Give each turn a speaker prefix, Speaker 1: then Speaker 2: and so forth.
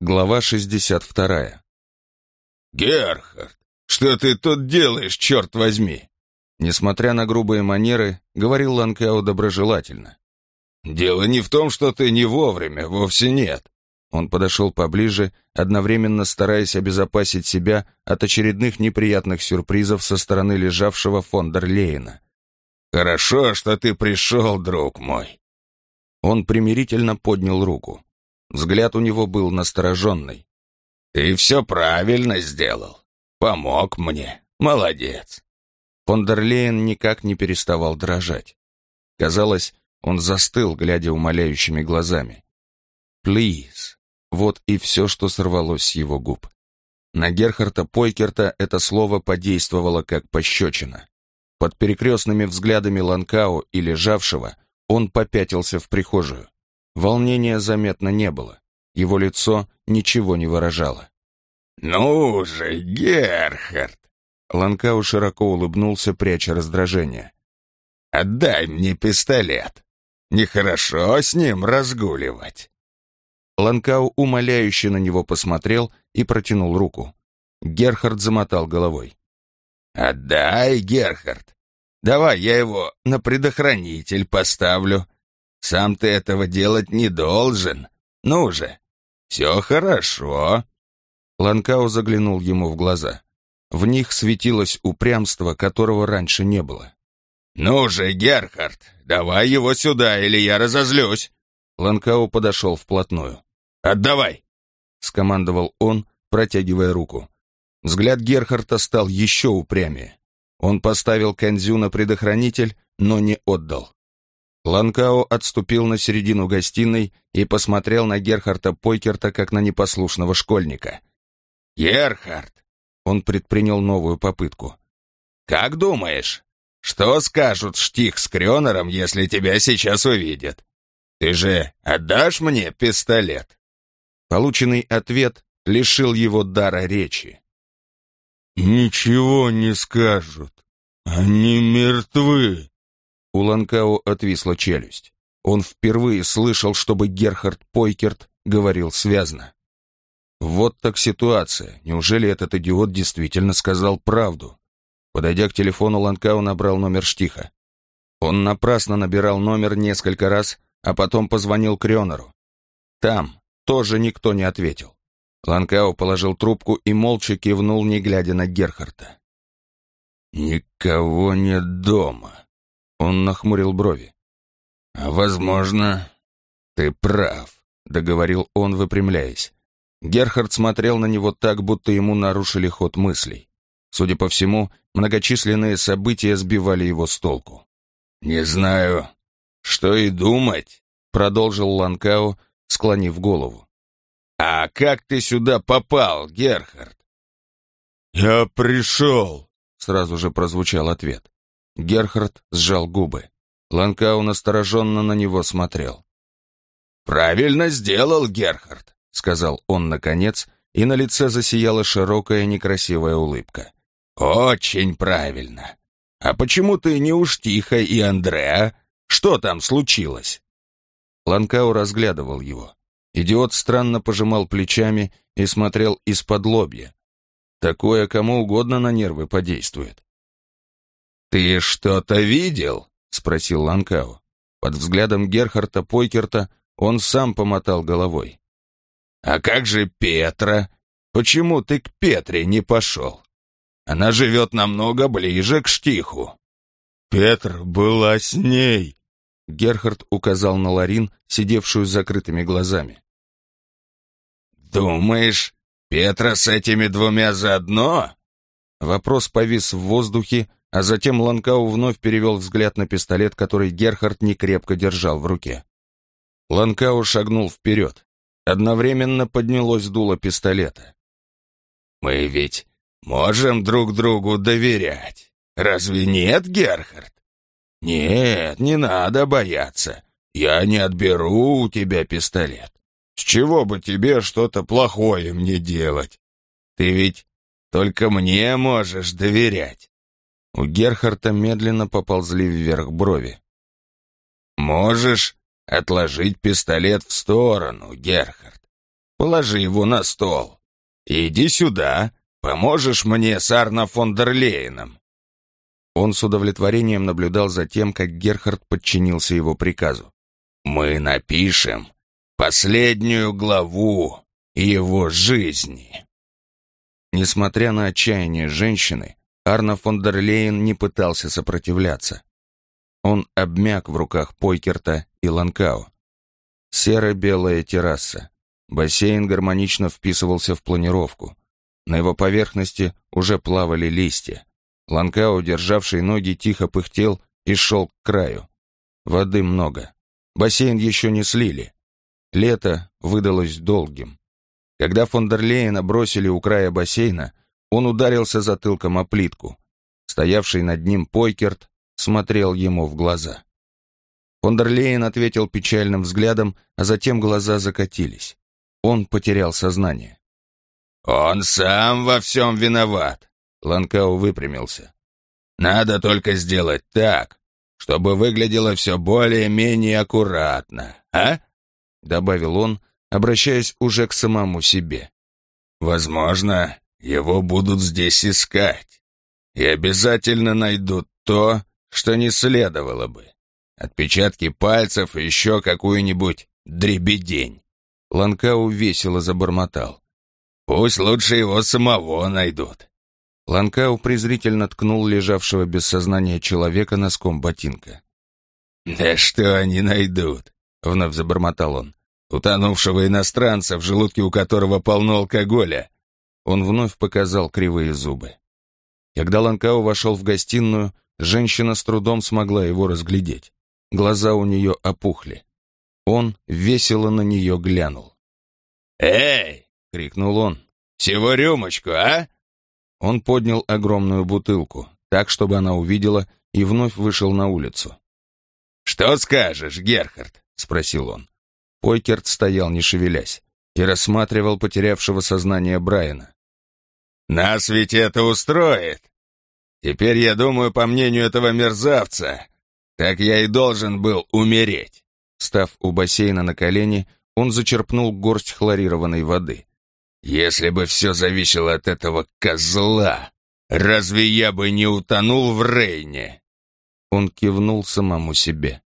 Speaker 1: Глава 62.
Speaker 2: «Герхард, что ты тут делаешь, черт возьми?»
Speaker 1: Несмотря на грубые манеры, говорил Ланкау доброжелательно.
Speaker 2: «Дело не в том, что ты не вовремя, вовсе нет».
Speaker 1: Он подошел поближе, одновременно стараясь обезопасить себя от очередных неприятных сюрпризов со стороны лежавшего фон дер Лейена.
Speaker 2: «Хорошо, что ты пришел, друг мой».
Speaker 1: Он примирительно поднял руку. Взгляд у него был настороженный.
Speaker 2: «Ты все правильно сделал. Помог мне. Молодец».
Speaker 1: Фон дер Лейен никак не переставал дрожать. Казалось, он застыл, глядя умоляющими глазами. «Please». Вот и все, что сорвалось с его губ. На Герхарда Пойкерта это слово подействовало как пощечина. Под перекрестными взглядами Ланкау и лежавшего он попятился в прихожую. Волнения заметно не было. Его лицо ничего не выражало.
Speaker 2: «Ну же, Герхард!»
Speaker 1: Ланкау широко улыбнулся, пряча раздражение.
Speaker 2: «Отдай мне пистолет. Нехорошо с ним разгуливать».
Speaker 1: Ланкау умоляюще на него посмотрел и протянул руку. Герхард замотал головой.
Speaker 2: «Отдай, Герхард. Давай я его на предохранитель поставлю. Сам ты этого делать не должен. Ну же, все хорошо».
Speaker 1: Ланкау заглянул ему в глаза. В них светилось упрямство, которого раньше не было.
Speaker 2: «Ну же, Герхард, давай его сюда, или я разозлюсь».
Speaker 1: Ланкау подошел вплотную.
Speaker 2: «Отдавай!»
Speaker 1: — скомандовал он, протягивая руку. Взгляд Герхарда стал еще упрямее. Он поставил Кандзю на предохранитель, но не отдал. Ланкау отступил на середину гостиной и посмотрел на Герхарда Пойкерта как на непослушного школьника.
Speaker 2: «Герхард!» —
Speaker 1: он предпринял новую попытку.
Speaker 2: «Как думаешь, что скажут Штих с Крёнером, если тебя сейчас увидят? Ты же отдашь мне пистолет?»
Speaker 1: Полученный ответ лишил его дара речи.
Speaker 2: «Ничего не скажут. Они мертвы».
Speaker 1: У Ланкау отвисла челюсть. Он впервые слышал, чтобы Герхард Пойкерт говорил связно. Вот так ситуация. Неужели этот идиот действительно сказал правду? Подойдя к телефону, Ланкау набрал номер Штиха. Он напрасно набирал номер несколько раз, а потом позвонил Крёнеру. Там тоже никто не ответил. Ланкау положил трубку и молча кивнул, не глядя на Герхарда.
Speaker 2: «Никого нет дома».
Speaker 1: Он нахмурил брови.
Speaker 2: «Возможно, ты прав»,
Speaker 1: — договорил он, выпрямляясь. Герхард смотрел на него так, будто ему нарушили ход мыслей. Судя по всему, многочисленные события сбивали его с толку.
Speaker 2: «Не знаю, что и думать», —
Speaker 1: продолжил Ланкау, склонив голову.
Speaker 2: «А как ты сюда попал, Герхард?»
Speaker 3: «Я пришел»,
Speaker 1: — сразу же прозвучал ответ. Герхард сжал губы. Ланкау настороженно на него смотрел.
Speaker 2: «Правильно сделал, Герхард»,
Speaker 1: — сказал он наконец, и на лице засияла широкая некрасивая улыбка.
Speaker 2: «Очень правильно. А почему ты не у Штиха и Андреа? Что там случилось?»
Speaker 1: Ланкау разглядывал его. Идиот странно пожимал плечами и смотрел из-под лобья. Такое кому угодно на нервы подействует.
Speaker 2: «Ты что-то видел?»
Speaker 1: — спросил Ланкау. Под взглядом Герхарда Пойкерта он сам помотал головой.
Speaker 2: «А как же Петра? Почему ты к Петре не пошел? Она живет намного ближе к Штиху».
Speaker 3: «Петр была с ней»,
Speaker 1: — Герхард указал на Ларин, сидевшую с закрытыми глазами.
Speaker 2: «Думаешь, Петра с этими двумя заодно?»
Speaker 1: Вопрос повис в воздухе, а затем Ланкау вновь перевел взгляд на пистолет, который Герхард некрепко держал в руке. Ланкау шагнул вперед. Одновременно поднялось дуло пистолета.
Speaker 2: «Мы ведь можем друг другу доверять. Разве нет, Герхард? Нет, не надо бояться. Я не отберу у тебя пистолет. С чего бы тебе что-то плохое мне делать? Ты ведь только мне можешь доверять».
Speaker 1: У Герхарда медленно поползли вверх брови.
Speaker 2: «Можешь отложить пистолет в сторону, Герхард. положи его на стол. Иди сюда, поможешь мне с Арно фон дер Лейеном».
Speaker 1: Он с удовлетворением наблюдал за тем, как Герхард подчинился его приказу.
Speaker 2: «Мы напишем последнюю главу его жизни».
Speaker 1: Несмотря на отчаяние женщины, Арно фон дер Лейен не пытался сопротивляться. Он обмяк в руках Пойкерта и Ланкау. Серо-белая терраса. Бассейн гармонично вписывался в планировку. На его поверхности уже плавали листья. Ланкау, державший ноги, тихо пыхтел и шел к краю. Воды много. Бассейн еще не слили. Лето выдалось долгим. Когда фон дер Лейена бросили у края бассейна, он ударился затылком о плитку. Стоявший над ним Пойкерт смотрел ему в глаза. Фон дер Лейен ответил печальным взглядом, а затем глаза закатились. Он потерял сознание.
Speaker 2: «Он сам во всем виноват», —
Speaker 1: Ланкау выпрямился.
Speaker 2: «Надо только сделать так, чтобы выглядело все более-менее аккуратно, а?»
Speaker 1: — добавил он, обращаясь уже к самому себе.
Speaker 2: «Возможно, его будут здесь искать, и обязательно найдут то, что не следовало бы. Отпечатки пальцев и еще какую-нибудь дребедень».
Speaker 1: Ланкау весело забормотал.
Speaker 2: «Пусть лучше его самого найдут».
Speaker 1: Ланкау презрительно ткнул лежавшего без сознания человека носком ботинка.
Speaker 2: «Да что они найдут?» — вновь забормотал он. «Утонувшего иностранца, в желудке у которого полно алкоголя».
Speaker 1: Он вновь показал кривые зубы. Когда Ланкау вошел в гостиную, женщина с трудом смогла его разглядеть. Глаза у нее опухли. Он весело на нее глянул.
Speaker 2: «Эй!» — крикнул он. «Всего рюмочку, а?»
Speaker 1: Он поднял огромную бутылку, так, чтобы она увидела, и вновь вышел на улицу.
Speaker 2: «Что скажешь, Герхард?» — спросил он.
Speaker 1: Пойкерт стоял, не шевелясь, и рассматривал потерявшего сознание Брайана.
Speaker 2: «Нас ведь это устроит. Теперь, я думаю, по мнению этого мерзавца, так я и должен был умереть».
Speaker 1: Став у бассейна на колени, он зачерпнул горсть хлорированной воды.
Speaker 2: «Если бы все зависело от этого козла, разве я бы не утонул в Рейне?»
Speaker 1: Он кивнул самому себе.